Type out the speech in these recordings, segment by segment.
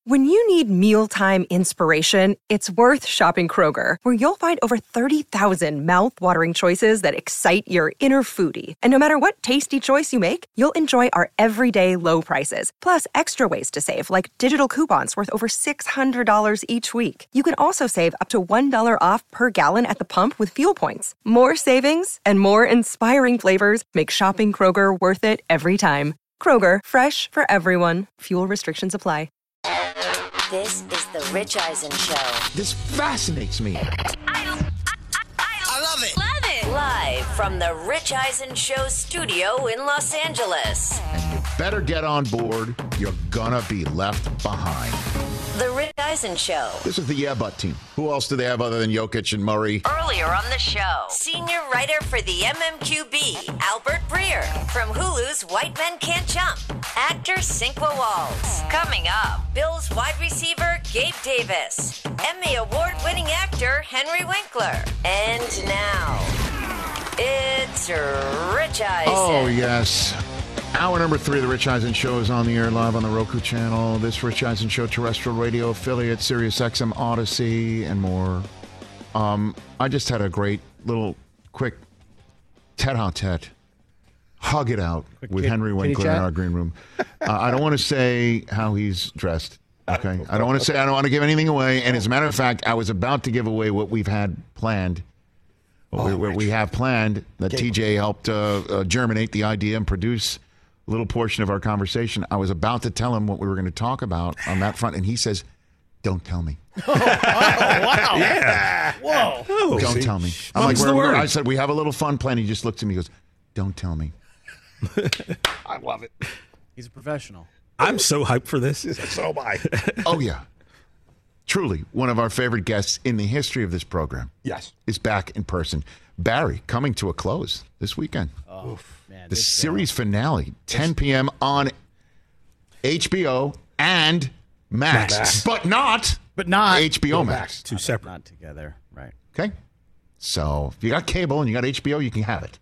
When you need mealtime inspiration, it's worth shopping Kroger, where you'll find over 30,000 mouth-watering choices that excite your inner foodie. And no matter what tasty choice you make, you'll enjoy our everyday low prices, plus extra ways to save, like digital coupons worth over $600 each week. You can also save up to $1 off per gallon at the pump with fuel points. More savings and more inspiring flavors make shopping Kroger worth it every time. Kroger, fresh for everyone. Fuel restrictions apply. This is the Rich Eisen Show. This fascinates me. I love it. Love it. Live from the Rich Eisen Show studio in Los Angeles. And you better get on board. You're gonna be left behind. The Rich Eisen Show. This is the Yeah But team. Who else do they have other than Jokic and Murray? Earlier on the show, senior writer for the MMQB, Albert Breer. From Hulu's White Men Can't Jump, actor Cinqua Walls. Coming up, Bills wide receiver Gabe Davis. Emmy Award-winning actor Henry Winkler. And now, it's Rich Eisen. Oh, yes. Hour number 3 of the Rich Eisen Show is on the air live on the Roku channel. This Rich Eisen Show terrestrial radio affiliate, Sirius XM Odyssey, and more. I just had a great little quick tete-a-tete. Hug it out with Henry Winkler in our green room. I don't want to say how he's dressed. Okay, I don't want to give anything away. And as a matter of fact, I was about to give away what we've had planned. We have planned that TJ helped germinate the idea and produce a little portion of our conversation. I was about to tell him what we were going to talk about on that front, and he says, "Don't tell me." Oh, wow. Yeah. Whoa. Oh, don't tell me. I'm like, I said, we have a little fun plan. He just looked at me and goes, "Don't tell me." I love it. He's a professional. I'm so hyped for this. So am I. Oh, yeah. Truly, one of our favorite guests in the history of this program. Yes. Is back in person. Barry, coming to a close this weekend. Oh, man. The series finale, 10 p.m. on HBO and Max. But not HBO Max. Two separate. Not together. Right. Okay? So if you got cable and you got HBO, you can have it.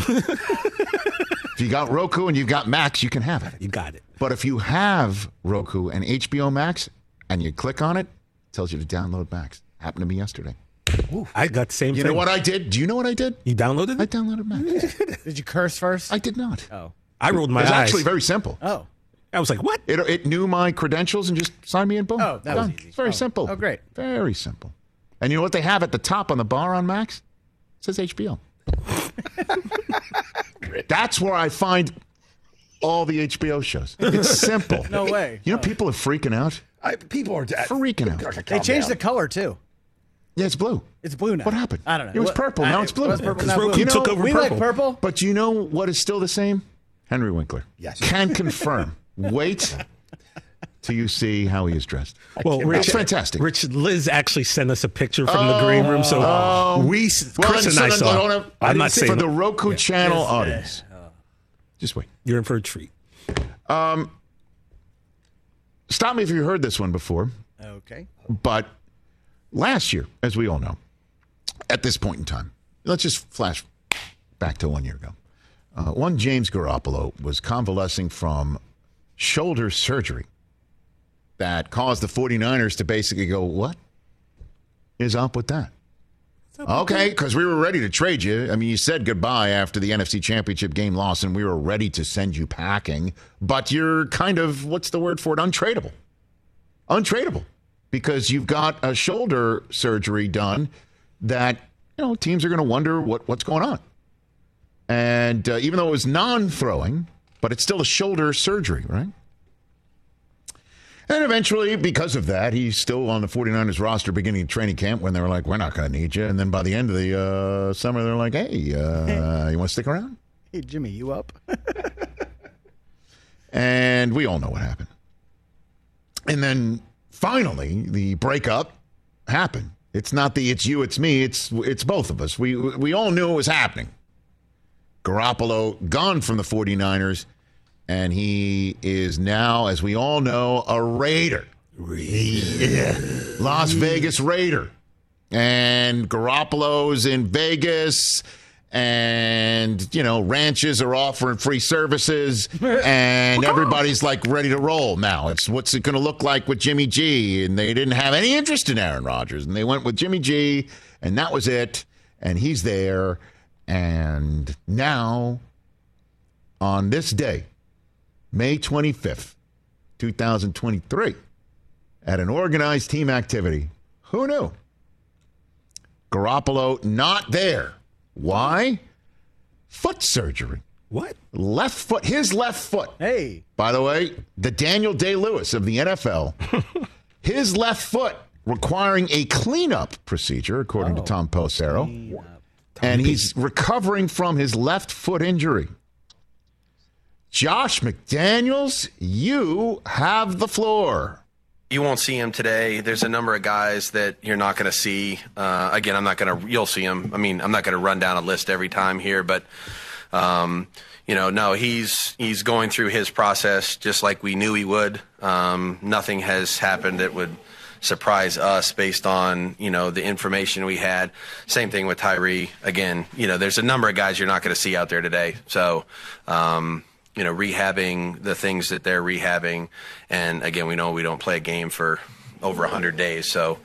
If you got Roku and you've got Max, you can have it. You got it. But if you have Roku and HBO Max and you click on it, it tells you to download Max. Happened to me yesterday. I got the same thing. You know what I did? Do you know what I did? You downloaded I it? downloaded Max. Did you curse first? I did not. Oh. I rolled my It was eyes. actually very simple. Oh. I was like, what? It knew my credentials and just signed me in. Boom. Oh, that was Done. easy. It's very Oh. simple. Oh, great. Very simple. And you know what they have at the top on the bar on Max? It says HBO. That's where I find all the HBO shows. It's simple. No way. You know, people are freaking out. People are Freaking out. They changed the color, too. Yeah, it's blue. It's blue now. What happened? I don't know. It was purple. Now it's blue. It was purple. Because Now Roku blue. took over we purple. like purple. But you know what is still the same? Henry Winkler. Yes. Can confirm. Wait till you see how he is dressed. Well, Rich, It's fantastic. Rich, Liz actually sent us a picture from the green room, so Chris and I saw. I'm not saying for the Roku channel audience. Just wait. You're in for a treat. Stop me if you heard this one before. Okay. But last year, as we all know, at this point in time, let's just flash back to 1 year ago. One James Garoppolo was convalescing from shoulder surgery that caused the 49ers to basically go, what is up with that? Okay, because we were ready to trade you. I mean, you said goodbye after the NFC Championship game loss, and we were ready to send you packing. But you're kind of, what's the word for it? Untradeable. Untradeable. Because you've got a shoulder surgery done that, you know, teams are going to wonder what's going on. And even though it was non-throwing, but it's still a shoulder surgery, right? And eventually, because of that, he's still on the 49ers roster beginning of training camp when they were like, we're not going to need you. And then by the end of the summer, they're like, hey, you want to stick around? Hey, Jimmy, you up? And we all know what happened. And then finally, the breakup happened. It's not the it's you, it's me. It's both of us. We all knew it was happening. Garoppolo gone from the 49ers. And he is now, as we all know, a Raider. Las Vegas Raider. And Garoppolo's in Vegas. and, ranches are offering free services, and everybody's like ready to roll now. It's what's it going to look like with Jimmy G, and they didn't have any interest in Aaron Rodgers, and they went with Jimmy G, and that was it, and he's there, and now on this day, May 25th, 2023, at an organized team activity, who knew? Garoppolo not there. Why? Foot surgery. What? Left foot. His left foot. Hey. By the way, the Daniel Day-Lewis of the NFL. His left foot requiring a cleanup procedure, according to Tom Pelissero. And he's recovering from his left foot injury. Josh McDaniels, you have the floor. You won't see him today. There's a number of guys that you're not going to see. Again, you'll see him. I mean, I'm not going to run down a list every time here, but, no, he's going through his process just like we knew he would. Nothing has happened that would surprise us based on, the information we had. Same thing with Tyree. Again, there's a number of guys you're not going to see out there today. So, rehabbing the things that they're rehabbing. And again, we know we don't play a game for over 100 days. So,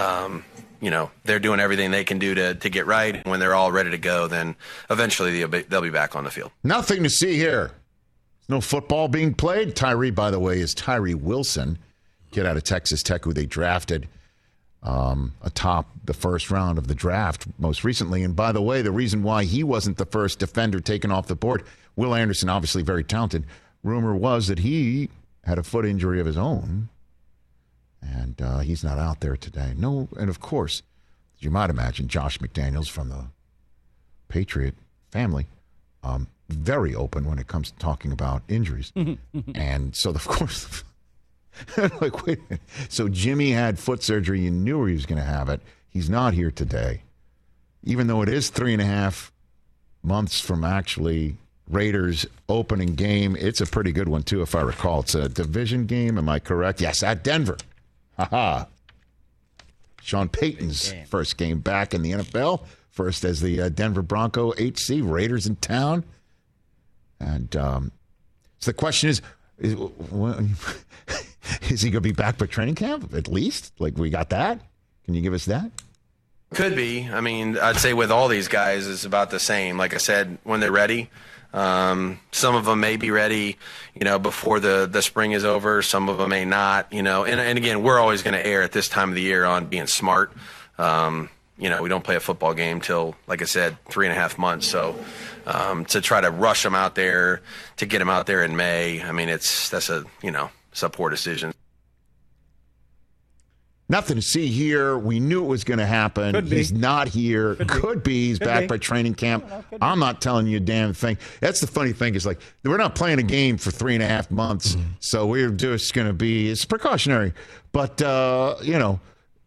they're doing everything they can do to get right. And when they're all ready to go, then eventually they'll be back on the field. Nothing to see here. No football being played. Tyree, by the way, is Tyree Wilson, kid out of Texas Tech, who they drafted atop the first round of the draft most recently. And by the way, the reason why he wasn't the first defender taken off the board, Will Anderson, obviously very talented. Rumor was that he had a foot injury of his own, and he's not out there today. No, and of course, as you might imagine, Josh McDaniels from the Patriot family, very open when it comes to talking about injuries. And so, of course, like, wait a minute. So Jimmy had foot surgery. You knew he was going to have it. He's not here today. Even though it is 3.5 months from actually Raiders opening game. It's a pretty good one, too, if I recall. It's a division game. Am I correct? Yes, at Denver. Ha-ha. Sean Payton's first game back in the NFL. First as the Denver Bronco HC. Raiders in town. And so the question is he going to be back for training camp at least? Like, we got that? Can you give us that? Could be. I mean, I'd say with all these guys, it's about the same. Like I said, when they're ready. Some of them may be ready, before the spring is over. Some of them may not, and again, we're always going to err at this time of the year on being smart. We don't play a football game till, like I said, 3.5 months. So, to try to rush them out there, to get them out there in May, I mean, that's a poor decision. Nothing to see here. We knew it was going to happen. He's not here. Could be. He's back by training camp. I'm not telling you a damn thing. That's the funny thing is, like, we're not playing a game for 3.5 months, so we're just going to be, it's precautionary. But, the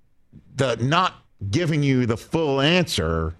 not giving you the full answer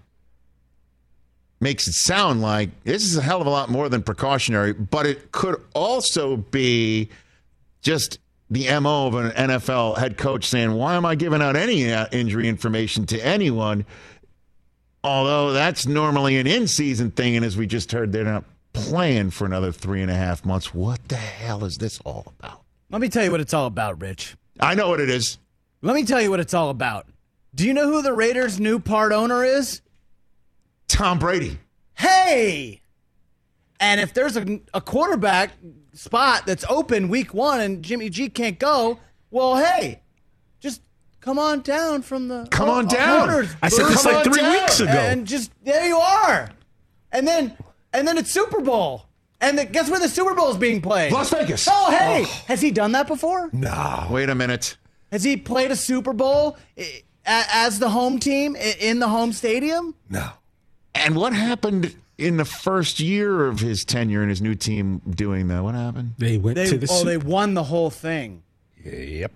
makes it sound like this is a hell of a lot more than precautionary, but it could also be just the MO of an NFL head coach saying, why am I giving out any injury information to anyone? Although that's normally an in-season thing, and as we just heard, they're not playing for another 3.5 months. What the hell is this all about? Let me tell you what it's all about, Rich. I know what it is. Let me tell you what it's all about. Do you know who the Raiders' new part owner is? Tom Brady. Hey! And if there's a quarterback spot that's open week 1 and Jimmy G can't go, well, hey, just come on down from the owners. I said this like 3 weeks ago. And just, there you are. And then it's Super Bowl. And guess where the Super Bowl is being played? Las Vegas. Oh, hey. Has he done that before? No. Wait a minute. Has he played a Super Bowl as the home team in the home stadium? No. And what happened in the first year of his tenure and his new team doing that? What happened? They went to the they won the whole thing. Yep.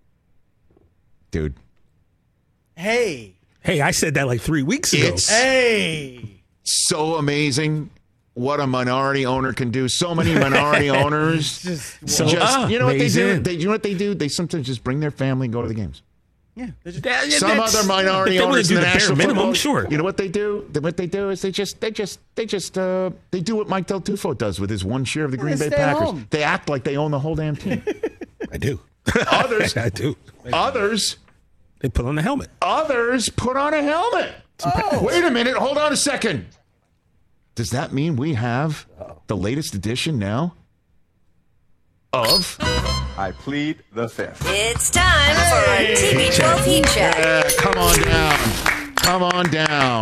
Dude. Hey, I said that like 3 weeks ago. Hey. So amazing what a minority owner can do. So many minority owners. So you know what they do? amazing. You know what they do? They sometimes just bring their family and go to the games. Yeah. Just, some other minority owners in the National minimum, Football. sure. You know what they do? What they do is they do what Mike Del Tufo does with his one share of the Green Bay Packers. Home. They act like they own the whole damn team. I do. Others, I do. Others, they put on a helmet. Others put on a helmet. Oh. Wait a minute. Hold on a second. Does that mean we have the latest edition now of? I plead the fifth. It's time for our TB12 Heat Check. Yeah, come on down. Come on down.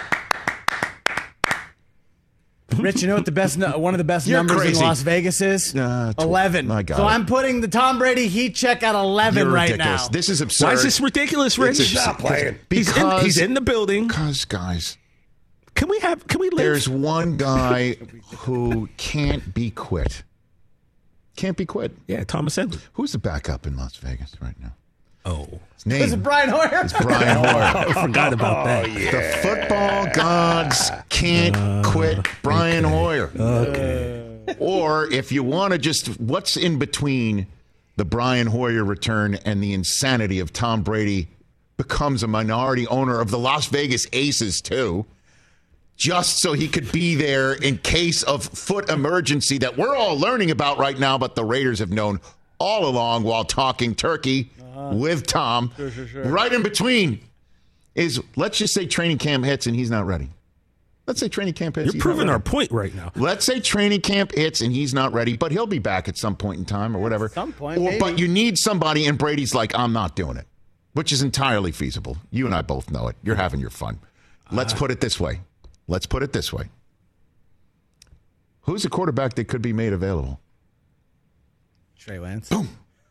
Rich, you know what one of the best You're numbers crazy. in Las Vegas is? 11. I got so it. I'm putting the Tom Brady Heat Check at 11 You're right ridiculous. now. This is absurd. Why is this ridiculous, Rich? Stop playing. He's in the building. Because, guys, Can we live? there's one guy who can't be quit. Can't be quit. Yeah, Thomas Edwards. Who's the backup in Las Vegas right now? Oh. His name Is it Brian Hoyer? is Brian Hoyer. I forgot about that. The football gods can't quit Brian Hoyer. Okay. Or if you want to just, what's in between the Brian Hoyer return and the insanity of Tom Brady becomes a minority owner of the Las Vegas Aces too, just so he could be there in case of foot emergency that we're all learning about right now, but the Raiders have known all along while talking turkey with Tom. Sure. Right in between is, let's just say training camp hits and he's not ready. Let's say training camp hits. You're proving our point right now. Let's say training camp hits and he's not ready, but he'll be back at some point in time or whatever. At some point, maybe. But you need somebody, and Brady's like, I'm not doing it, which is entirely feasible. You and I both know it. You're having your fun. Let's put it this way. Who's the quarterback that could be made available? Trey Lance. Boom.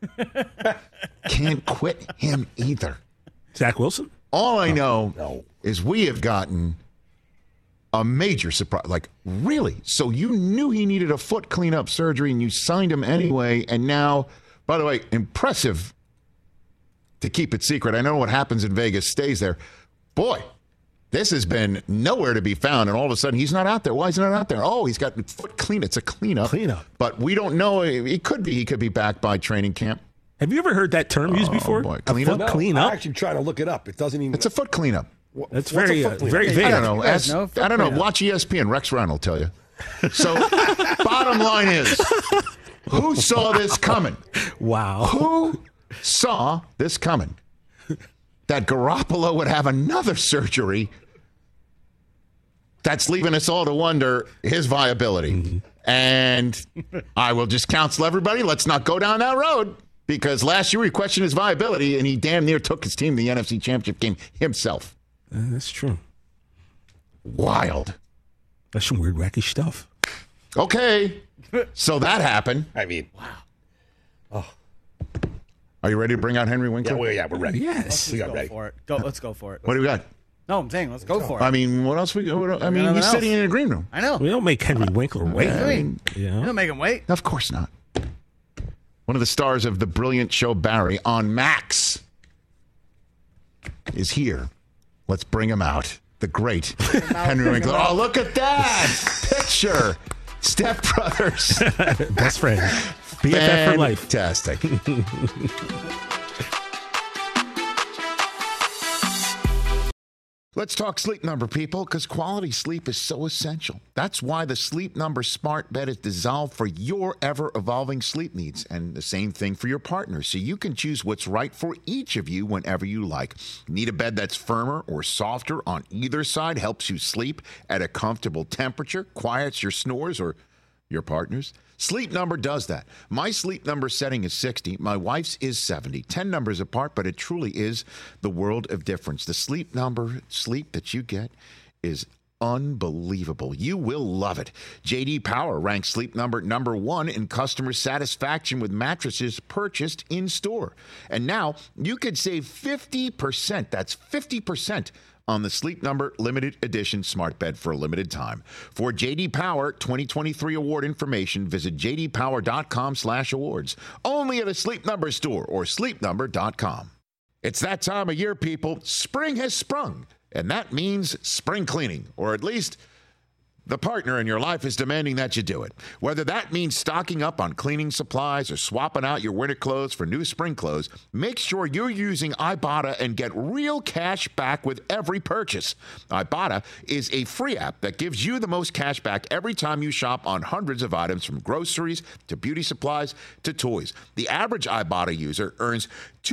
Can't quit him either. Zach Wilson? All I know is we have gotten a major surprise. Like, really? So you knew he needed a foot cleanup surgery and you signed him anyway. And now, by the way, impressive to keep it secret. I know what happens in Vegas stays there. Boy, this has been nowhere to be found. And all of a sudden, he's not out there. Why is he not out there? Oh, he's got foot clean. It's a cleanup. But we don't know. He could be back by training camp. Have you ever heard that term used before? Boy, A foot cleanup? I'm actually trying to look it up. It doesn't even. It's a foot cleanup. That's very vague. I don't know. I don't know. Watch ESPN. Rex Ryan will tell you. So, bottom line is, who saw this coming? Wow. Who saw this coming? That Garoppolo would have another surgery that's leaving us all to wonder his viability. Mm-hmm. And I will just counsel everybody, let's not go down that road. Because last year we questioned his viability, and he damn near took his team to the NFC Championship game himself. That's true. Wild. That's some weird, wacky stuff. Okay. So that happened. I mean, wow. Are you ready to bring out Henry Winkler? Yeah, we're ready. Yes. We got ready. For it. Let's go for it. What do we got? No, I'm saying let's go for it. I mean, what else? He's sitting in a green room. I know. We don't make Henry Winkler wait. You don't make him wait. Of course not. One of the stars of the brilliant show Barry on Max is here. Let's bring him out. The great Henry Winkler. Oh, look at that picture. Step Brothers. Best friend. BFF for life. Fantastic. Let's talk Sleep Number, people, because quality sleep is so essential. That's why the Sleep Number smart bed is designed for your ever-evolving sleep needs, and the same thing for your partner, so you can choose what's right for each of you whenever you like. Need a bed that's firmer or softer on either side, helps you sleep at a comfortable temperature, quiets your snores or your partner's? Sleep Number does that. My Sleep Number setting is 60. My wife's is 70. 10 numbers apart, but it truly is the world of difference. The Sleep Number sleep that you get is unbelievable. You will love it. J.D. Power ranks Sleep Number number 1 in customer satisfaction with mattresses purchased in store. And now you could save 50%. That's 50% on the Sleep Number limited edition smart bed for a limited time. For J.D. Power 2023 award information, visit jdpower.com/awards. Only at a Sleep Number store or sleepnumber.com. It's that time of year, people. Spring has sprung, and that means spring cleaning, or at least The partner in your life is demanding that you do it. Whether that means stocking up on cleaning supplies or swapping out your winter clothes for new spring clothes, make sure you're using Ibotta and get real cash back with every purchase. Ibotta is a free app that gives you the most cash back every time you shop on hundreds of items, from groceries to beauty supplies to toys. The average Ibotta user earns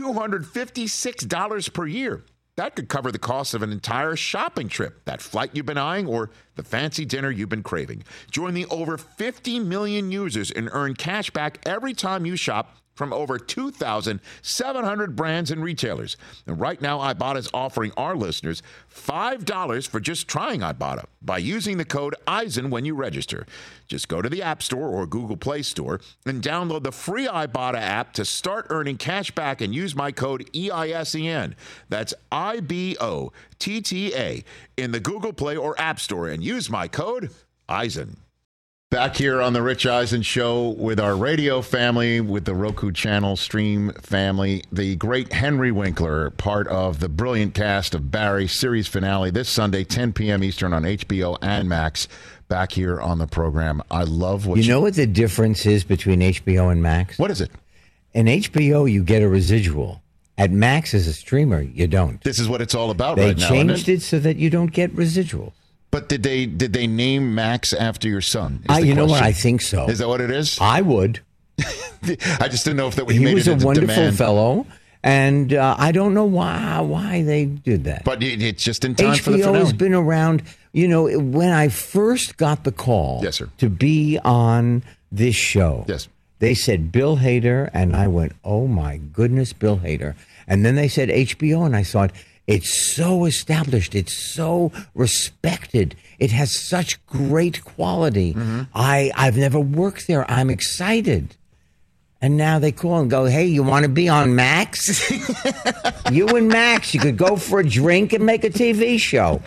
$256 per year. That could cover the cost of an entire shopping trip, that flight you've been eyeing, or the fancy dinner you've been craving. Join the over 50 million users and earn cash back every time you shop from over 2,700 brands and retailers. And right now, Ibotta is offering our listeners $5 for just trying Ibotta by using the code EISEN when you register. Just go to the App Store or Google Play Store and download the free Ibotta app to start earning cash back and use my code EISEN. That's IBOTTA in the Google Play or App Store and use my code EISEN. Back here on the Rich Eisen Show with our radio family, with the Roku channel stream family, the great Henry Winkler, part of the brilliant cast of Barry, series finale this Sunday, 10 p.m. Eastern on HBO and Max. Back here on the program. I love what you know what the difference is between HBO and Max? What is it? In HBO, you get a residual. At Max, as a streamer, you don't. This is what it's all about right now. They changed it so that you don't get residuals. But did they name Max after your son? You know what? I think so. Is that what it is? I would. I just didn't know if that he made was it a wonderful demand. fellow, and I don't know why they did that. But it's just in time HBO for the finale. has been around. You know, when I first got the call, yes, sir, to be on this show, yes, they said Bill Hader, and I went, "Oh my goodness, Bill Hader!" And then they said HBO, and I thought, it's so established. It's so respected. It has such great quality. Mm-hmm. I've never worked there. I'm excited. And now they call and go, hey, you want to be on Max? You and Max, you could go for a drink and make a TV show.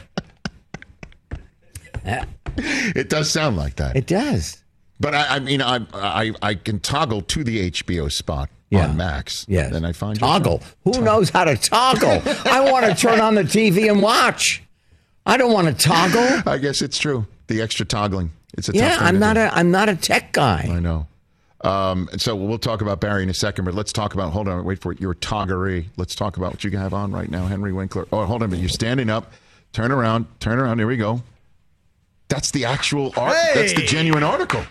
It does sound like that. It does. But I mean, I can toggle to the HBO spot. On Max. Yeah. Then I find toggle. Who knows how to toggle? I want to turn on the TV and watch. I don't want to toggle. I guess it's true. The extra toggling. It's a tough thing I'm not a tech guy. I know. So we'll talk about Barry in a second, but let's talk about, hold on, wait for it, your toggery. Let's talk about what you have on right now, Henry Winkler. Oh, hold on, but you're standing up. Turn around. Here we go. That's the actual art. Hey! That's the genuine article.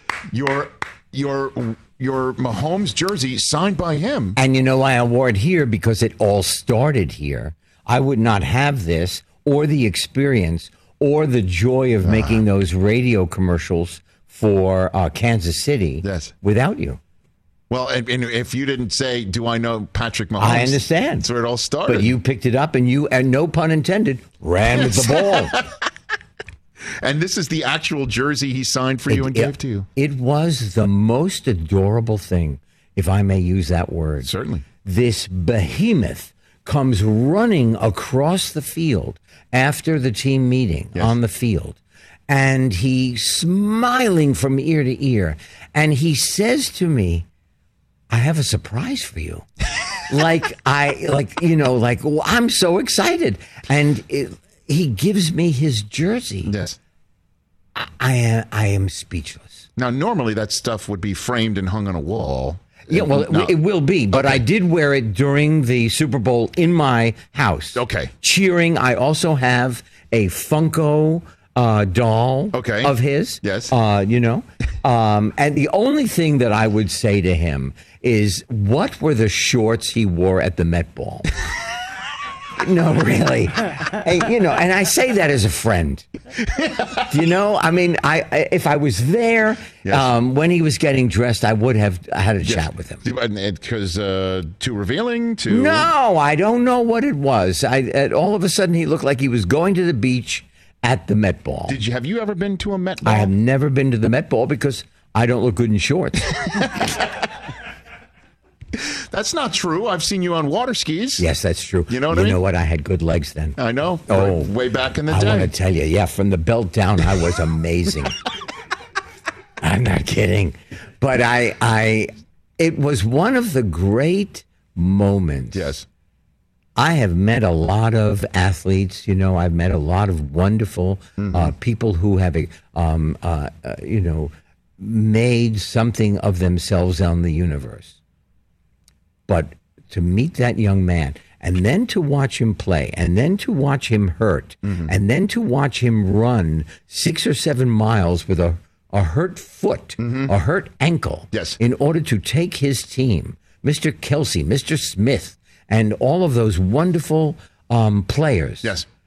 Your Mahomes jersey signed by him. And you know, I wore it here because it all started here. I would not have this or the experience or the joy of making those radio commercials for Kansas City without you. Well, and if you didn't say, do I know Patrick Mahomes? I understand. That's where it all started. But you picked it up and you, and no pun intended, ran with the ball. And this is the actual jersey he signed for you and gave to you. It was the most adorable thing, if I may use that word. Certainly. This behemoth comes running across the field after the team meeting on the field. And he's smiling from ear to ear. And he says to me, I have a surprise for you. I'm so excited. And he gives me his jersey. Yes. I am speechless. Now, normally that stuff would be framed and hung on a wall. Yeah, well, it will be. But I did wear it during the Super Bowl in my house. Okay. Cheering. I also have a Funko doll of his. Yes. And the only thing that I would say to him is, what were the shorts he wore at the Met Ball? No, really. Hey, and I say that as a friend. I mean, if I was there when he was getting dressed, I would have had a chat with him. Because too revealing? No, I don't know what it was. All of a sudden, he looked like he was going to the beach at the Met Ball. Have you ever been to a Met Ball? I have never been to the Met Ball because I don't look good in shorts. That's not true. I've seen you on water skis. Yes, that's true. You know what I mean? You know what? I had good legs then. I know. Oh, way back in the day. I want to tell you, from the belt down, I was amazing. I'm not kidding. But it was one of the great moments. Yes. I have met a lot of athletes. You know, I've met a lot of wonderful people who have, made something of themselves on the universe. But to meet that young man, and then to watch him play, and then to watch him hurt, and then to watch him run 6 or 7 miles with a hurt foot, a hurt ankle, in order to take his team, Mr. Kelsey, Mr. Smith, and all of those wonderful players,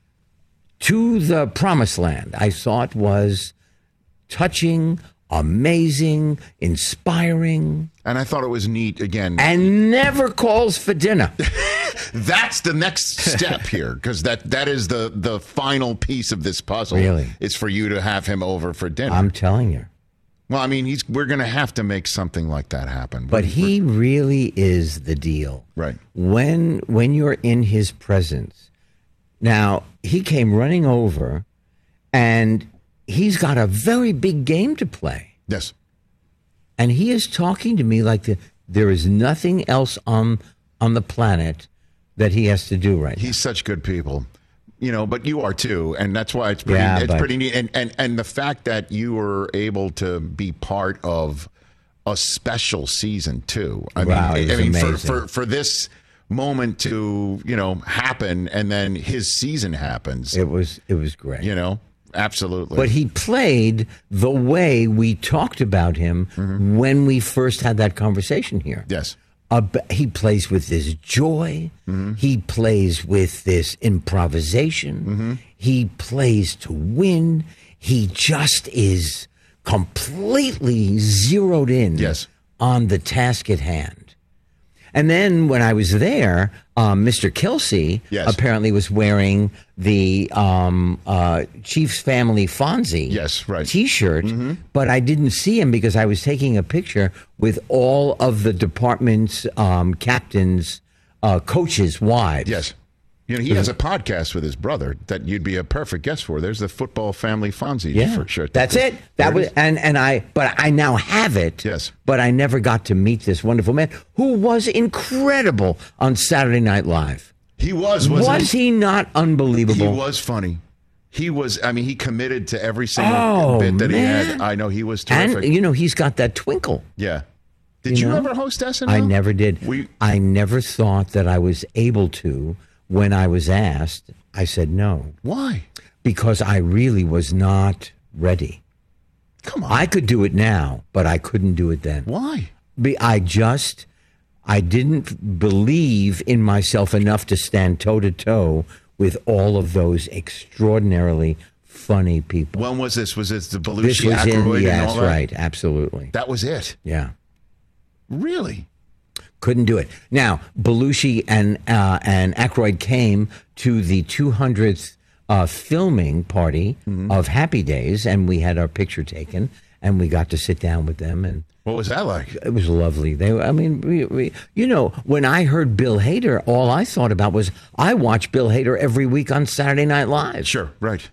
to the promised land, I thought was touching, amazing, inspiring. And I thought it was neat, again. And never calls for dinner. That's the next step here, because that is the final piece of this puzzle. Really? Is for you to have him over for dinner. I'm telling you. Well, I mean, we're going to have to make something like that happen. But he really is the deal. Right. When you're in his presence. Now, he came running over, and he's got a very big game to play. Yes. And he is talking to me like there is nothing else on the planet that he has to do right now. He's such good people. But you are too, and that's why it's pretty neat. And the fact that you were able to be part of a special season too. I mean, for this moment to happen, and then his season happens. It was great. Absolutely. But he played the way we talked about him when we first had that conversation here. Yes. He plays with this joy. He plays with this improvisation. He plays to win. He just is completely zeroed in on the task at hand. And then when I was there, Mr. Kelsey apparently was wearing the Chiefs Family Fonzie T-shirt, but I didn't see him because I was taking a picture with all of the department's captains, coaches' wives. Yes. He has a podcast with his brother that you'd be a perfect guest for. There's the Football Family Fonzie shirt. That's it. That was but I now have it. Yes. But I never got to meet this wonderful man who was incredible on Saturday Night Live. He was he not unbelievable? He was funny. He was. I mean, he committed to every single bit that he had. I know he was terrific. And he's got that twinkle. Yeah. Did you ever host SNL? I never did. I never thought that I was able to. When I was asked, I said no. Why? Because I really was not ready. Come on. I could do it now, but I couldn't do it then. Why? I didn't believe in myself enough to stand toe-to-toe with all of those extraordinarily funny people. When was this? Was it the Belushi, Aykroyd, and all that? Right, absolutely. That was it? Yeah. Really? Couldn't do it. Now, Belushi and Aykroyd came to the 200th filming party of Happy Days, and we had our picture taken, and we got to sit down with them. And what was that like? It was lovely. When I heard Bill Hader, all I thought about was I watch Bill Hader every week on Saturday Night Live. Sure, right.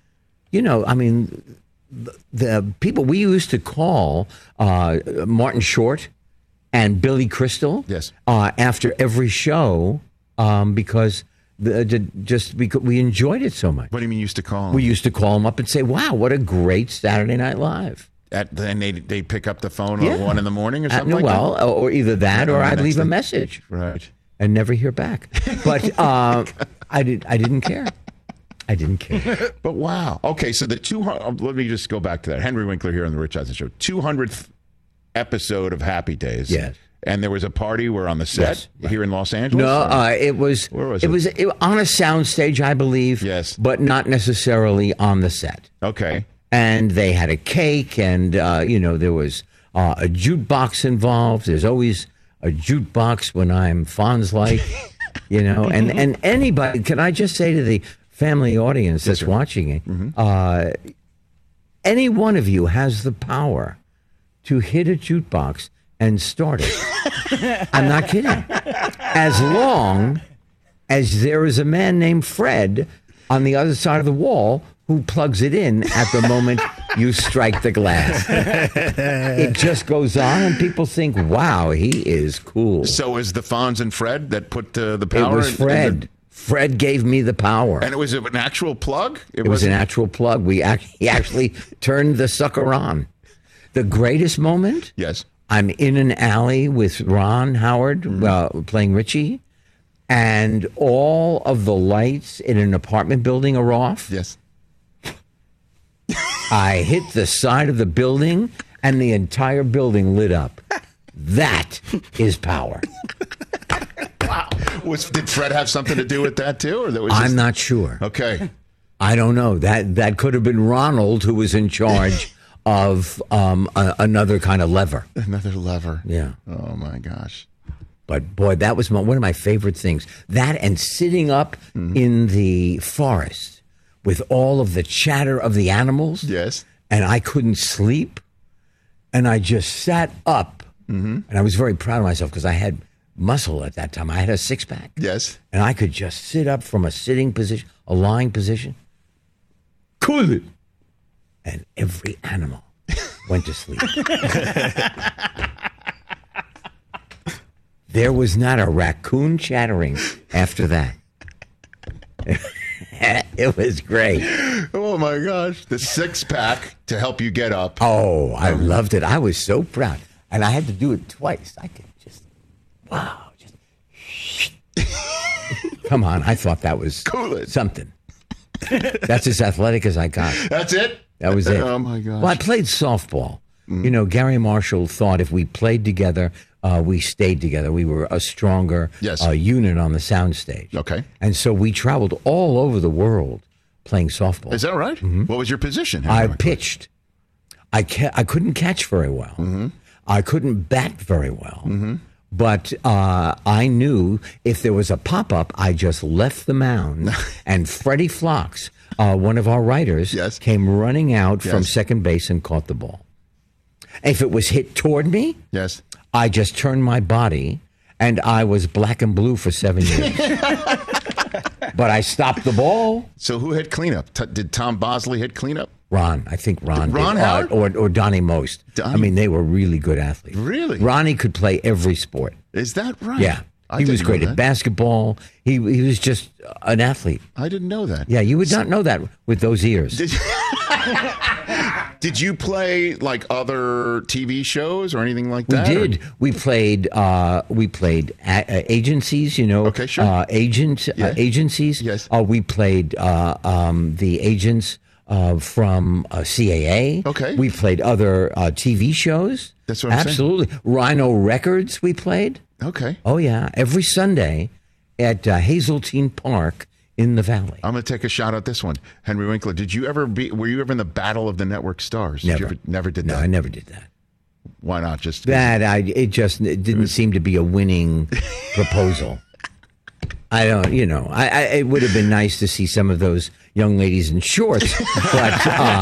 The people we used to call Martin Short and Billy Crystal, after every show, because we enjoyed it so much. What do you mean you used to call them? We used to call them up and say, "Wow, what a great Saturday Night Live!" And they pick up the phone at 1 a.m. or something like that. Or either that, or I'd leave a message, right, and never hear back. But I didn't care. I didn't care. But wow. Okay, so let me just go back to that. Henry Winkler here on the Rich Eisen Show. 200th episode of Happy Days. Yes. And there was a party where on the set here in Los Angeles? No, it was. Where was it? It was on a soundstage, I believe. Yes. But not necessarily on the set. Okay. And they had a cake, and there was a jukebox involved. There's always a jukebox when I'm Fonz-like, And anybody, can I just say to the family audience that's watching it, any one of you has the power to hit a jukebox and start it. I'm not kidding. As long as there is a man named Fred on the other side of the wall who plugs it in at the moment you strike the glass. It just goes on, and people think, wow, he is cool. So is the Fonz and Fred that put the power? It was Fred. Fred gave me the power. And it was an actual plug? It was an actual plug. He actually turned the sucker on. The greatest moment? Yes. I'm in an alley with Ron Howard playing Richie, and all of the lights in an apartment building are off. Yes. I hit the side of the building, and the entire building lit up. That is power. Wow. Did Fred have something to do with that, too? Or that was I'm not sure. Okay. I don't know. That could have been Ronald who was in charge of another kind of lever. Another lever. Yeah. Oh, my gosh. But, boy, that was one of my favorite things. That and sitting up in the forest with all of the chatter of the animals. Yes. And I couldn't sleep. And I just sat up. And I was very proud of myself because I had muscle at that time. I had a six-pack. Yes. And I could just sit up from a sitting position, a lying position. Cool. And every animal went to sleep. There was not a raccoon chattering after that. It was great. Oh, my gosh. The six-pack to help you get up. Oh, I loved it. I was so proud. And I had to do it twice. I could just, wow. Just come on. I thought that was something. That's as athletic as I got. That's it? That was it. Oh, my gosh. Well, I played softball. You know, Gary Marshall thought if we played together, we stayed together. We were a stronger unit on the soundstage. Okay. And so we traveled all over the world playing softball. Is that right? What was your position? I pitched. I couldn't catch very well. I couldn't bat very well. But I knew if there was a pop-up, I just left the mound. And Freddie Flocks, one of our writers, came running out from second base and caught the ball. If it was hit toward me, I just turned my body, and I was black and blue for 7 years. But I stopped the ball. So who hit cleanup? Did Tom Bosley hit cleanup? Ron. I think Ron. Ron Howard? Or Donnie Most. I mean, they were really good athletes. Really? Ronnie could play every sport. Is that right? Yeah. He was great at basketball. He was just an athlete. I didn't know that. Yeah, you would not know that with those ears. Did you play like other TV shows or anything like that? We did. We played agencies, you know. Okay, sure. Agencies. Yes. We played the agents from CAA. Okay. We played other TV shows. That's what I'm saying. Absolutely. Rhino Records we played. Okay. Oh, yeah. Every Sunday at Hazeltine Park in the Valley. I'm going to take a shot at this one. Henry Winkler, were you ever in the Battle of the Network Stars? Never. Never did that? No, I never did that. Why not? It didn't seem to be a winning proposal. I don't, it would have been nice to see some of those young ladies in shorts, but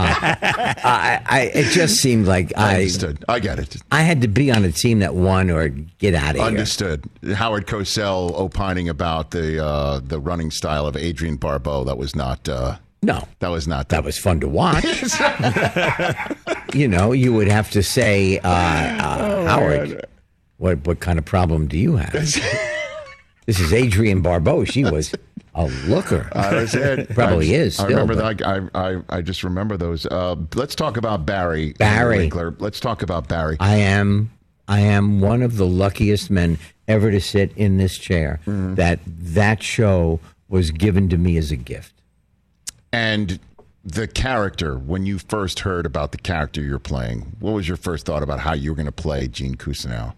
it just seemed like I understood. I get it. I had to be on a team that won or get out of here. Understood. Howard Cosell opining about the running style of Adrienne Barbeau. That was not. No, that was not. That was fun to watch. You would have to say, Howard, what kind of problem do you have? This is Adrienne Barbeau. She was a looker. Probably is. Still, I remember that. I just remember those. Let's talk about Barry. Winkler. Let's talk about Barry. I am one of the luckiest men ever to sit in this chair. That show was given to me as a gift. And the character, when you first heard about the character you're playing, what was your first thought about how you were going to play Gene Cousineau?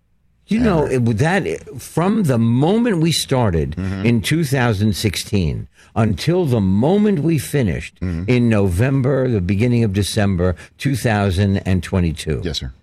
From the moment we started in 2016 until the moment we finished in November, the beginning of December 2022. Yes, sir.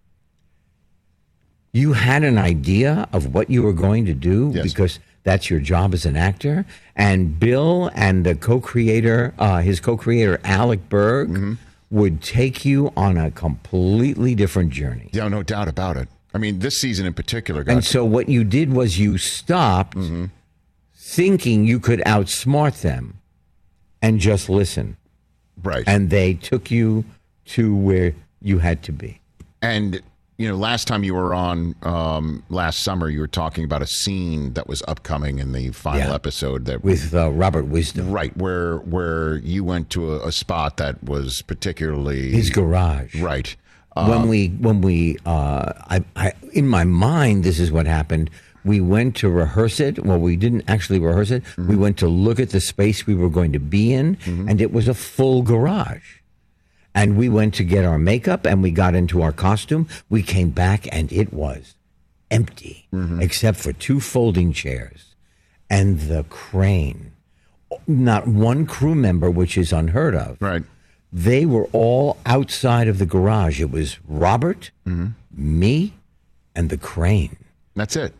You had an idea of what you were going to do because that's your job as an actor. And Bill and the co-creator, his co-creator, Alec Berg, would take you on a completely different journey. Yeah, no doubt about it. I mean, this season in particular. So what you did was you stopped thinking you could outsmart them and just listen. Right. And they took you to where you had to be. And last time you were on last summer, you were talking about a scene that was upcoming in the final episode that with Robert Wisdom, right? Where you went to a spot that was particularly his garage, right? When we in my mind, this is what happened. We went to rehearse it. Well, we didn't actually rehearse it. Mm-hmm. We went to look at the space we were going to be in, and it was a full garage. And we went to get our makeup, and we got into our costume. We came back, and it was empty, except for 2 folding chairs and the crane. Not one crew member, which is unheard of. Right. They were all outside of the garage. It was Robert, me, and the crane. That's it.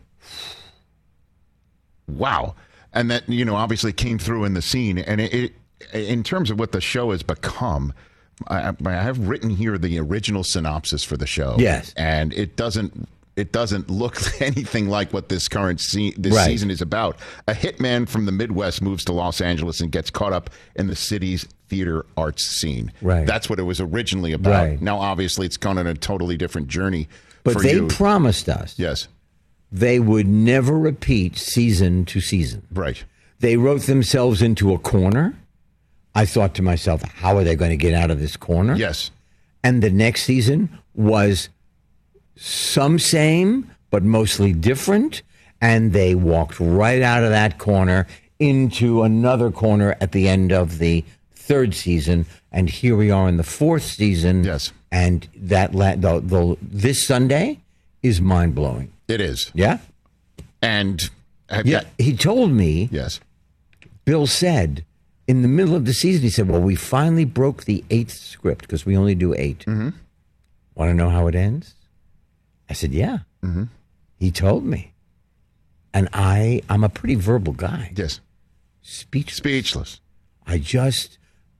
Wow. And that, obviously came through in the scene. And it in terms of what the show has become, I have written here the original synopsis for the show. Yes. And it doesn't look anything like what this current season is about. A hitman from the Midwest moves to Los Angeles and gets caught up in the city's theater arts scene. Right. That's what it was originally about. Right. Now, obviously, it's gone on a totally different journey. But they promised us they would never repeat season to season. Right. They wrote themselves into a corner. I thought to myself, how are they going to get out of this corner? Yes. And the next season was some same, but mostly different. And they walked right out of that corner into another corner at the end of the 3rd season. And here we are in the 4th season. Yes. And that this Sunday is mind-blowing. It is. Yeah? And he told me, yes. Bill said, in the middle of the season, he said, well, we finally broke the 8th script because we only do 8. Want to know how it ends? I said, yeah. He told me. And I'm a pretty verbal guy. Yes. Speechless. I just...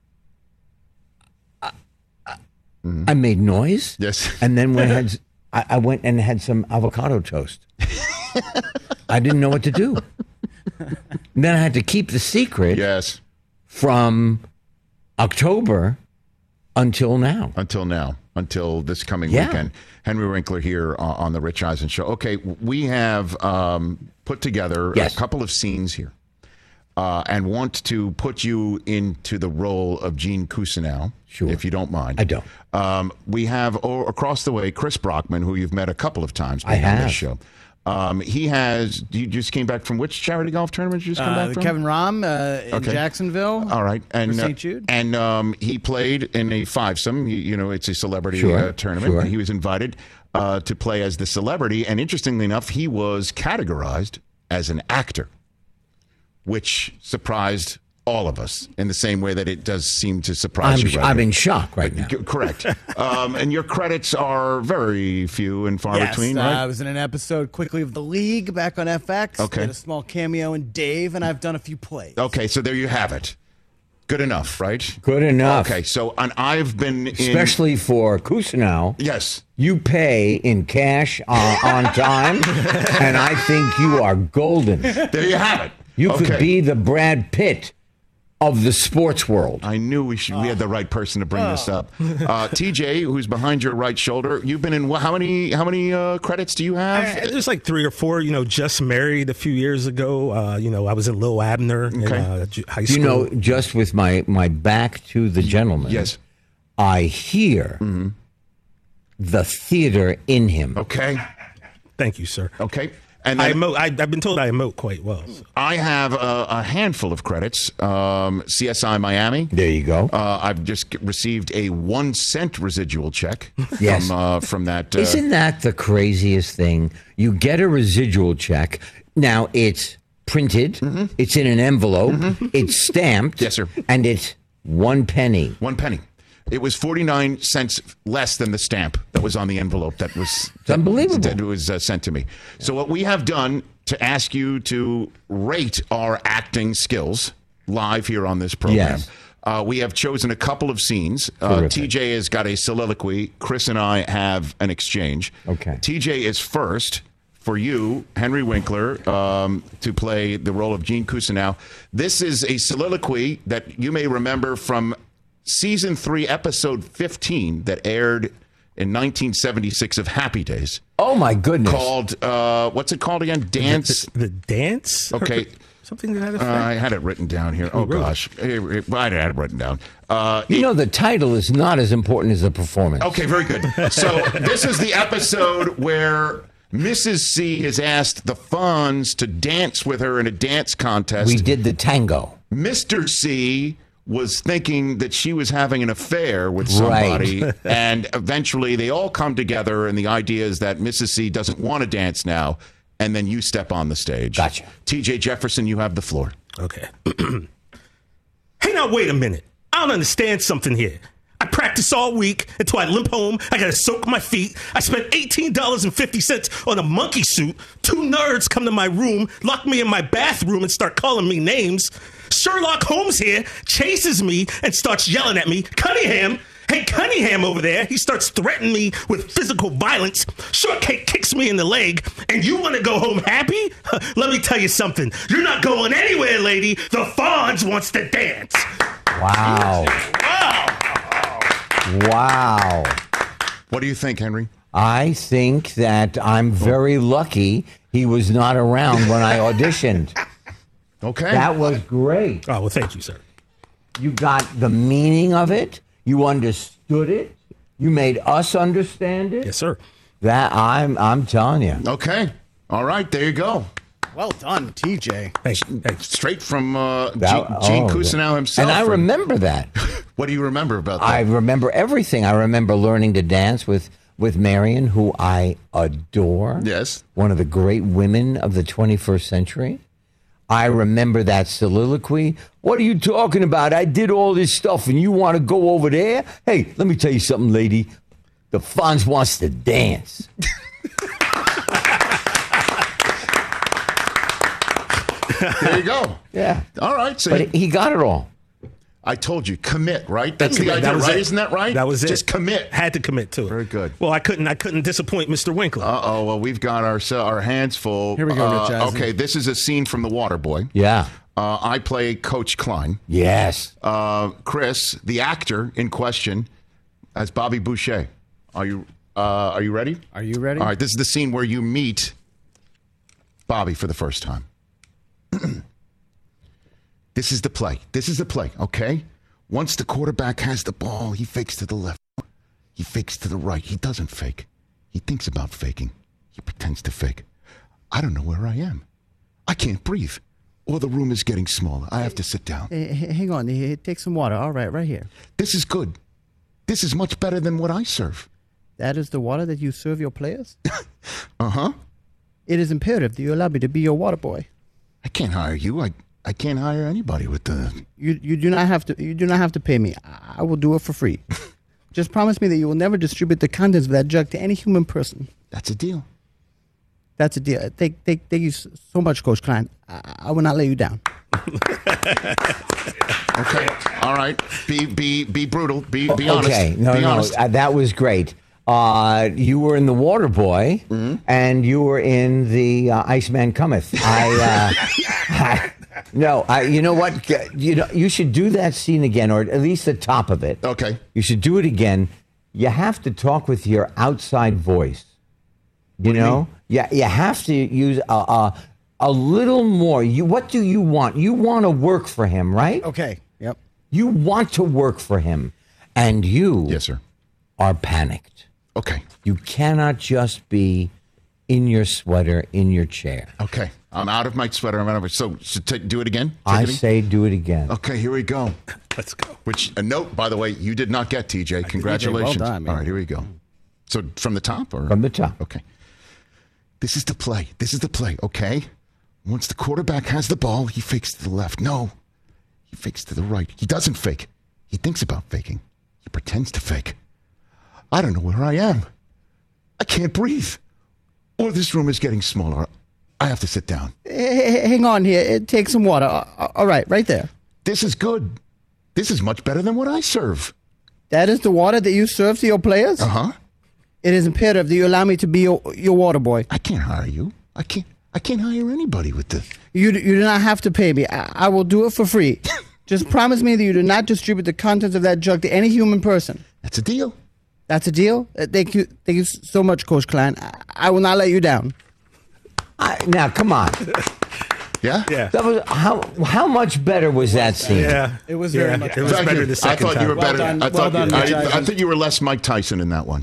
I made noise. Yes. And then I went and had some avocado toast. I didn't know what to do. And then I had to keep the secret. Yes. From October until now. Until this coming weekend. Henry Winkler here on the Rich Eisen Show. Okay, we have put together a couple of scenes here and want to put you into the role of Gene Cousineau, if you don't mind. I don't. We have across the way Chris Brockman, who you've met a couple of times on this show. You just came back from which charity golf tournament did you just come back from? Kevin Rahm in Jacksonville. All right. And St. Jude. And he played in a 5-some. It's a celebrity tournament. Sure. He was invited to play as the celebrity. And interestingly enough, he was categorized as an actor, which surprised all of us in the same way that it does seem to surprise you. I'm in shock right now. Correct. And your credits are very few and far between, right? I was in an episode quickly of The League back on FX. Okay. Did a small cameo in Dave, and I've done a few plays. Okay, so there you have it. Good enough, right? Good enough. Okay, so I've been especially for Cousineau. Yes. You pay in cash on time, and I think you are golden. There you have it. You could be the Brad Pitt of the sports world. I knew we had the right person to bring this up. TJ, who's behind your right shoulder, you've been in how many credits do you have? There's like 3 or 4. Just married a few years ago. I was in Lil Abner in high school. Just with my back to the gentleman. Yes. I hear the theater in him. Okay. Thank you, sir. Okay. And then, I've been told I emote quite well. So. I have a handful of credits. CSI Miami. There you go. I've just received a 1 cent residual check from that. Isn't that the craziest thing? You get a residual check. Now it's printed. It's in an envelope. It's stamped. Yes, sir. And it's 1 penny. 1 penny. It was 49 cents less than the stamp that was on the envelope that was unbelievable. That was sent to me. So what we have done to ask you to rate our acting skills live here on this program. Yes. We have chosen a couple of scenes. TJ has got a soliloquy. Chris and I have an exchange. Okay. TJ is first for you, Henry Winkler, to play the role of Gene Cousineau. This is a soliloquy that you may remember from Season 3, Episode 15, that aired in 1976 of Happy Days. Oh, my goodness. Called, what's it called again? Dance? The dance? Okay. Something to that effect? I had it written down here. Oh, gosh. I had it written down. The title is not as important as the performance. Okay, very good. So this is the episode where Mrs. C has asked the Fonz to dance with her in a dance contest. We did the tango. Mr. C was thinking that she was having an affair with somebody, Right. and eventually they all come together, and the idea is that Mrs. C doesn't want to dance now, and then you step on the stage. Gotcha. TJ Jefferson, you have the floor. Okay. Hey, now, wait a minute. I don't understand something here. I practice all week until I limp home. I gotta soak my feet. I spent $18.50 on a monkey suit. 2 nerds come to my room, lock me in my bathroom, and start calling me names. Sherlock Holmes here chases me and starts yelling at me. Cunningham! Hey, Cunningham over there, he starts threatening me with physical violence. Shortcake kicks me in the leg, and you want to go home happy? Let me tell you something. You're not going anywhere, lady. The Fonz wants to dance. Wow. Wow. What do you think, Henry? I think that I'm very lucky he was not around when I auditioned. Okay. That was great. Oh, well, thank you, sir. You got the meaning of it. You understood it. You made us understand it. Yes, sir. That I'm telling you. Okay. All right, there you go. Well done, TJ. Hey. Straight from That- Gene oh, Cousineau himself. And I remember that. What do you remember about that? I remember everything. I remember learning to dance with Marion, who I adore. Yes. One of the great women of the 21st century. I remember that soliloquy. What are you talking about? I did all this stuff and you want to go over there? Hey, let me tell you something, lady. The Fonz wants to dance. There you go. Yeah. All right. So But he got it all. I told you, commit, right? That's the That idea, was right? it. Isn't that right? That was it. Just commit. Had to commit to it. Very good. Well, I couldn't disappoint Mr. Winkler. Uh-oh, well, we've got our hands full. Here we go, Rich Eisen. Okay, this is a scene from The Waterboy. Yeah. I play Coach Klein. Yes. Chris, the actor in question, as Bobby Boucher. Are you ready? Are you ready? All right, this is the scene where you meet Bobby for the first time. This is the play. This is the play, okay? Once the quarterback has the ball, he fakes to the left. He fakes to the right. He doesn't fake. He thinks about faking. He pretends to fake. I don't know where I am. I can't breathe. Or the room is getting smaller. I have to sit down. Hang on. Take some water. All right, right here. This is good. This is much better than what I serve. That is the water that you serve your players? Uh-huh. It is imperative that you allow me to be your water boy. I can't hire you. I can't hire anybody with the... You do not have to pay me. I will do it for free. Just promise me that you will never distribute the contents of that jug to any human person. That's a deal. That's a deal. Thank you so much, Coach Klein. I will not let you down. Okay. All right. Be brutal. Be honest. Okay. Be honest. That was great. You were in The Waterboy, and you were in the Iceman Cometh. You know what? You should do that scene again, or at least the top of it. Okay. You should do it again. You have to talk with your outside voice. You know? Yeah. You have to use a little more. What do you want? You want to work for him, right? Okay. Yep. You want to work for him, and you Yes, sir. are panicked. Okay. You cannot just be in your sweater, in your chair. Okay. I'm out of my sweater. I'm out of it. So do it again? I say do it again. Okay, here we go. Let's go. Which, a note, by the way, you did not get, TJ. Congratulations. well done, man. All right, here we go. So from the top? Or From the top. Okay. This is the play. This is the play, okay? Once the quarterback has the ball, he fakes to the left. No, he fakes to the right. He doesn't fake. He thinks about faking. He pretends to fake. I don't know where I am. I can't breathe. Or this room is getting smaller. I have to sit down. Hang on here. Take some water. All right, right there. This is good. This is much better than what I serve. That is the water that you serve to your players? Uh-huh. It is imperative that you allow me to be your water boy. I can't hire you. I can't hire anybody with this. You do not have to pay me. I will do it for free. Just promise me that you do not distribute the contents of that jug to any human person. That's a deal. That's a deal? Thank you so much, Coach Klein. I will not let you down. Now, come on. Yeah? Yeah. That was how much better was that scene? Yeah. It was very much It was Thank better you. the second I thought you were time. better. Well done. I thought Well done, Mitch. I think you were less Mike Tyson in that one.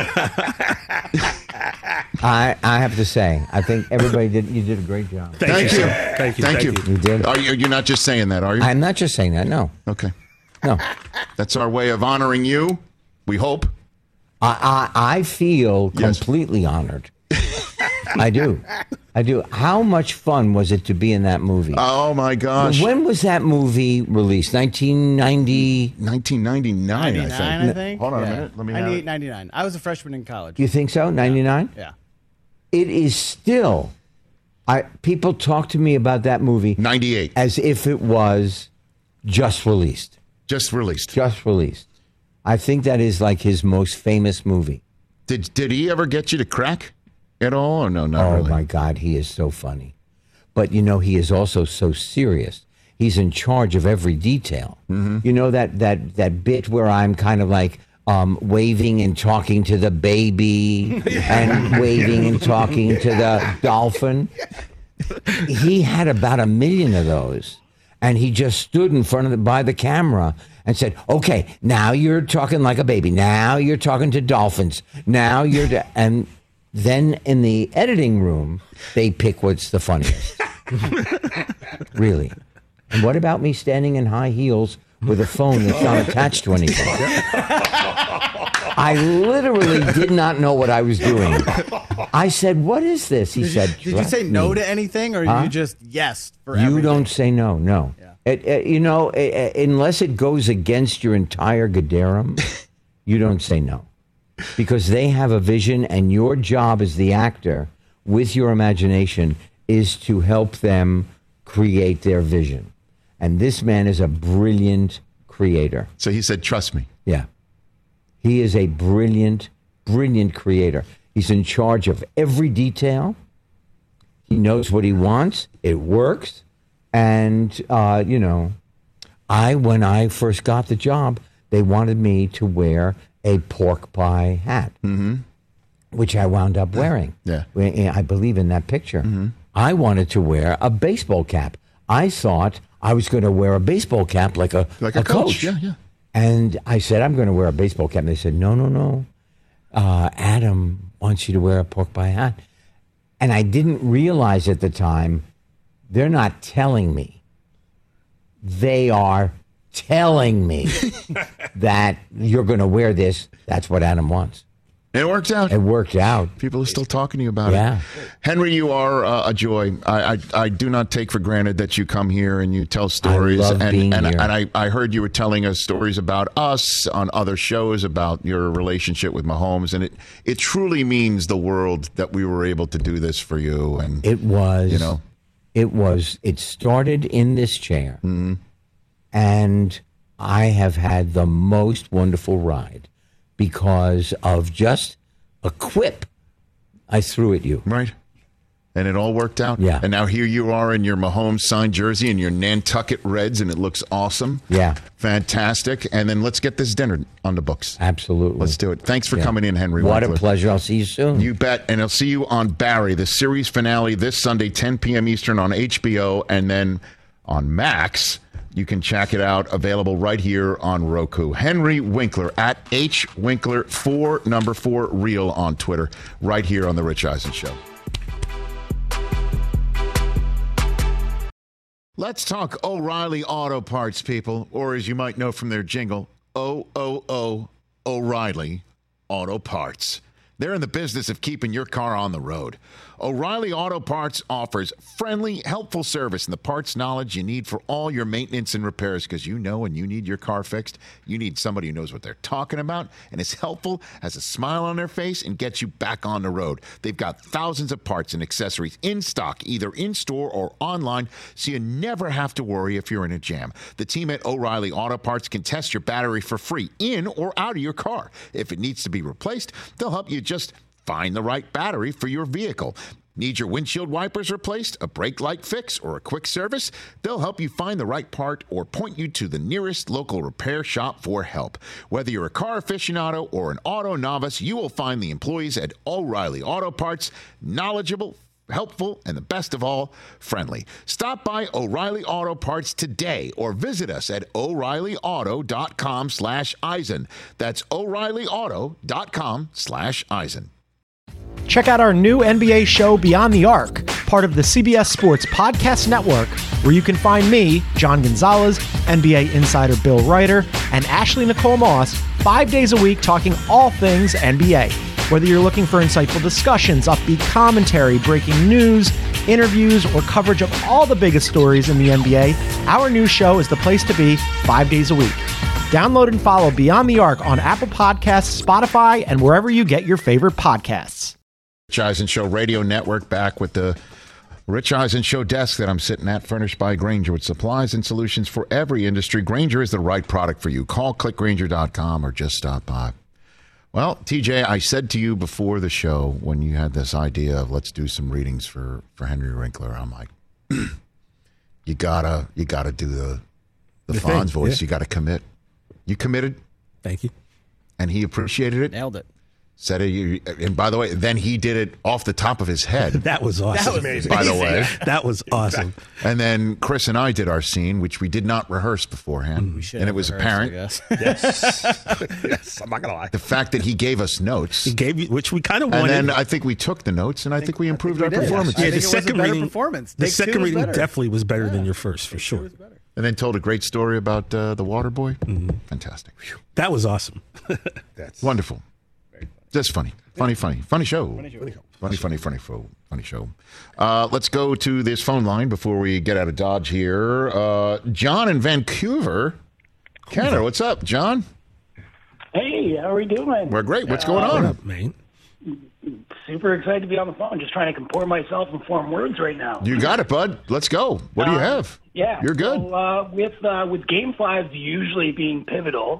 I have to say, I think everybody you did a great job. Thank you, sir. Thank you. Thank you. You did. You're not just saying that, are you? I'm not just saying that. No, Okay. no. That's our way of honoring you. We hope. I feel Yes. completely honored. I do. How much fun was it to be in that movie? Oh my gosh. When was that movie released? 1990. 1999, I 99, think. I think. Hold on a minute. Let me have 98, it. 99. I was a freshman in college. You think so? 99. Yeah. It is still. People talk to me about that movie 98. as if it was just released. Just released. Just released. I think that is like his most famous movie. Did he ever get you to crack at all, or no? Not Oh really. my God, he is so funny. But you know, he is also so serious. He's in charge of every detail. Mm-hmm. You know that bit where I'm kind of like waving and talking to the baby and waving and talking to the dolphin. He had about 1 million of those, and he just stood in front of by the camera and said, "Okay, now you're talking like a baby. Now you're talking to dolphins. Now you're and." Then in the editing room, they pick what's the funniest. Really. And what about me standing in high heels with a phone that's not attached to anything? I literally did not know what I was doing. I said, "What is this?" He said, Did you say "Trust no me." to anything, or Huh? you just yes for You everything? don't say no, no. Yeah. Unless it goes against your entire Gaderum, you don't say no. Because they have a vision, and your job as the actor, with your imagination, is to help them create their vision. And this man is a brilliant creator. So he said, "Trust me." Yeah. He is a brilliant, brilliant creator. He's in charge of every detail. He knows what he wants. It works. And, when I first got the job, they wanted me to wear a pork pie hat, which I wound up wearing. Yeah. I believe in that picture. I wanted to wear a baseball cap. I thought I was going to wear a baseball cap like a coach. Yeah, yeah. And I said, "I'm going to wear a baseball cap." And they said, no. Adam wants you to wear a pork pie hat. And I didn't realize at the time, they're not telling me. They are telling me that you're going to wear this. That's what Adam wants. It worked out. It worked out. People are still talking to you about Yeah. it. Henry, you are a joy. I do not take for granted that you come here and you tell stories. love being here. And I heard you were telling us stories about us on other shows about your relationship with Mahomes, and it truly means the world that we were able to do this for you. And It was. You know. It started in this chair. And I have had the most wonderful ride because of just a quip I threw at you. right. And it all worked out. Yeah. And now here you are in your Mahomes signed jersey and your Nantucket Reds, and it looks awesome. Yeah. Fantastic. And then let's get this dinner on the books. Absolutely. Let's do it. Thanks for Yeah. coming in, Henry. What a Winkler. pleasure. I'll see you soon. You bet. And I'll see you on Barry, the series finale this Sunday, 10 p.m. Eastern on HBO, and then on Max. You can check it out. Available right here on Roku. Henry Winkler at HWinkler4 real on Twitter. Right here on The Rich Eisen Show. Let's talk O'Reilly Auto Parts, people. Or as you might know from their jingle, O-O-O O'Reilly Auto Parts. They're in the business of keeping your car on the road. O'Reilly Auto Parts offers friendly, helpful service and the parts knowledge you need for all your maintenance and repairs, because you know when you need your car fixed, you need somebody who knows what they're talking about and is helpful, has a smile on their face, and gets you back on the road. They've got thousands of parts and accessories in stock, either in-store or online, so you never have to worry if you're in a jam. The team at O'Reilly Auto Parts can test your battery for free in or out of your car. If it needs to be replaced, they'll help you just find the right battery for your vehicle. Need your windshield wipers replaced, a brake light fix, or a quick service? They'll help you find the right part or point you to the nearest local repair shop for help. Whether you're a car aficionado or an auto novice, you will find the employees at O'Reilly Auto Parts knowledgeable, helpful, and the best of all, friendly. Stop by O'Reilly Auto Parts today or visit us at O'ReillyAuto.com/Eisen. That's O'ReillyAuto.com/Eisen. Check out our new NBA show, Beyond the Arc, part of the CBS Sports Podcast Network, where you can find me, John Gonzalez, NBA insider Bill Ryder, and Ashley Nicole Moss 5 days a week talking all things NBA. Whether you're looking for insightful discussions, upbeat commentary, breaking news, interviews, or coverage of all the biggest stories in the NBA, our new show is the place to be 5 days a week. Download and follow Beyond the Arc on Apple Podcasts, Spotify, and wherever you get your favorite podcasts. Rich Eisen Show Radio Network, back with the Rich Eisen Show desk that I'm sitting at, furnished by Grainger with supplies and solutions for every industry. Grainger is the right product for you. Call clickgrainger.com or just stop by. Well, TJ, I said to you before the show when you had this idea of let's do some readings for Henry Winkler, I'm like, you gotta do the Fonz voice. Yeah. You gotta commit. You committed. Thank you. And he appreciated it. Nailed it. Said it, and by the way, then he did it off the top of his head. That was awesome. That was amazing. By the way, that was awesome. And then Chris and I did our scene, which we did not rehearse beforehand, and it was apparent. Yes, I'm not gonna lie. The fact that he gave us notes, He gave you, which we kind of and wanted. then I think we took the notes, and I think we improved our performance. Yeah, I the think it was a second better reading, performance. the Take two second was reading better. definitely was better than your first, for sure. And then told a great story about the water boy. Fantastic. Whew. That was awesome. That's Wonderful. Just funny show. Funny show. Let's go to this phone line before we get out of Dodge here. John in Vancouver. Canada, what's up, John? Hey, how are we doing? We're great. What's going What on? up, man? Super excited to be on the phone. Just trying to comport myself and form words right now. You got it, bud. Let's go. What do you have? Yeah, You're good. So, with Game 5 usually being pivotal,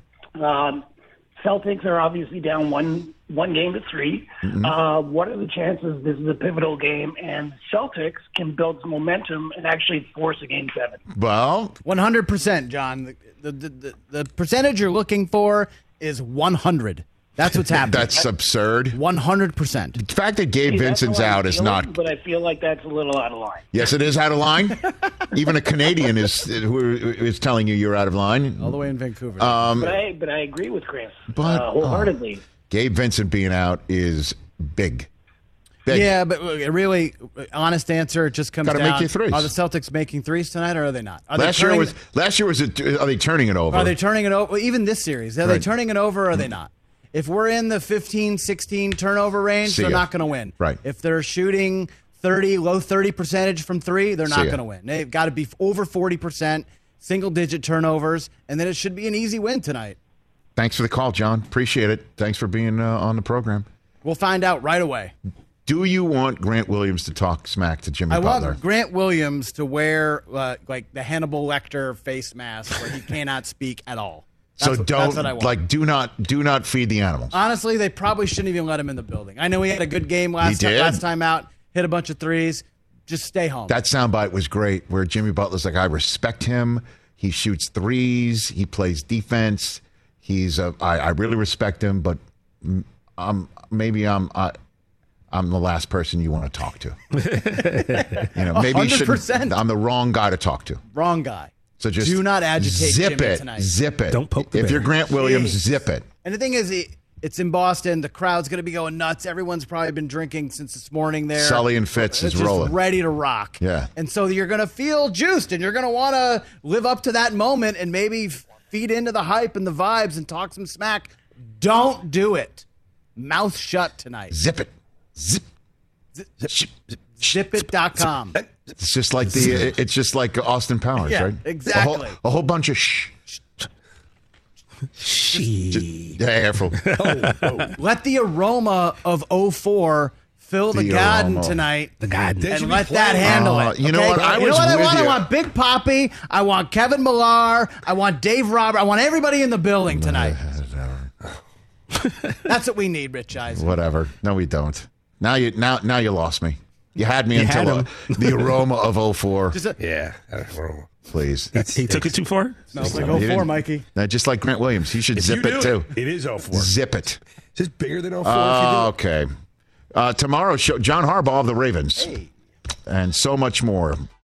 Celtics are obviously down one game to 3. What are the chances this is a pivotal game and Celtics can build some momentum and actually force a Game 7? Well, 100%, John. The percentage you're looking for is 100. That's what's happening. that's absurd. 100%. The fact that Gabe Vincent's out is not. But I feel like that's a little out of line. Yes, it is out of line. Even a Canadian is telling you you're out of line. All the way in Vancouver. But I agree with Chris wholeheartedly. Gabe Vincent being out is big. Yeah, but really, honest answer, it just comes Gotta down. make your threes. Are the Celtics making threes tonight, or are they not? Are Last year was. Are they turning it over? Are they turning it over? Even this series, are they turning it over, or are they not? If we're in the 15, 16 turnover range, they're not going to win. Right. If they're shooting low 30 percentage from three, they're not going to win. They've got to be over 40%, single-digit turnovers, and then it should be an easy win tonight. Thanks for the call, John. Appreciate it. Thanks for being on the program. We'll find out right away. Do you want Grant Williams to talk smack to Jimmy I Butler? want Grant Williams to wear like the Hannibal Lecter face mask where he cannot speak at all. That's what I want. do not feed the animals. Honestly, they probably shouldn't even let him in the building. I know he had a good game last time out, hit a bunch of threes. Just stay home. That soundbite was great where Jimmy Butler's like, I respect him. He shoots threes. He plays defense. I really respect him, but I'm the last person you want to talk to. Maybe 100%. I'm the wrong guy to talk to. Wrong guy. So just do not agitate Jimmy tonight. Zip it. Don't poke the bear. If you're Grant Williams, zip it. And the thing is, it's in Boston. The crowd's going to be going nuts. Everyone's probably been drinking since this morning there. Sully and Fitz is rolling. Just ready to rock. Yeah. And so you're going to feel juiced, and you're going to want to live up to that moment and maybe feed into the hype and the vibes and talk some smack. Don't do it. Mouth shut tonight. Zip it. Zipit.com. It's just like it's just like Austin Powers, Yeah, right? exactly. A whole bunch of shh. Careful. Let the aroma of 04 fill the garden aroma. tonight. The garden. And let that handle it. You know okay? what? I want? you. I want Big Poppy. I want Kevin Millar. I want Dave Robert. I want everybody in the building tonight. That's what we need, Rich Eisen. Whatever. No, we don't. Now you lost me. You had me had until him. the aroma of 04. Yeah. Please. He took it too far? Smells like He 04, didn't- Mikey. Now, just like Grant Williams, he should If zip you it do too. It is 04. Zip it. Is this bigger than 04 if you do it? Okay. Tomorrow's show, John Harbaugh of the Ravens. And so much more.